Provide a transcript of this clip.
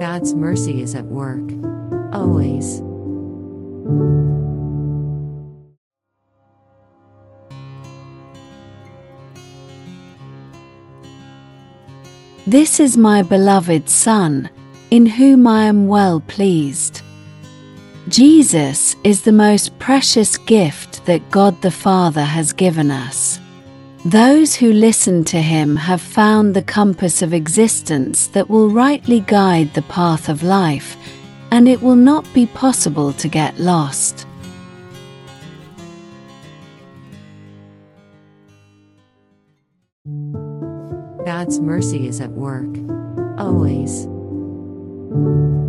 God's mercy is at work, always. This is my beloved Son, in whom I am well pleased. Jesus is the most precious gift that God the Father has given us. Those who listen to him have found the compass of existence that will rightly guide the path of life, and it will not be possible to get lost. God's mercy is at work, always.